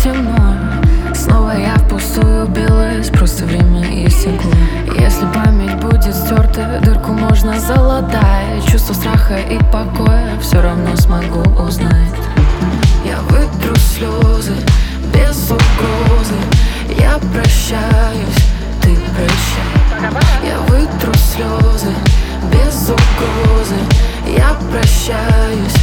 темно. Снова я впустую билась, просто время истекло. Если память будет стерта, дырку можно залатать. Чувство страха и покоя все равно смогу узнать. Я вытру слезы без угрозы. Я прощаюсь, ты прощай. Я вытру слезы без угрозы. Я прощаюсь.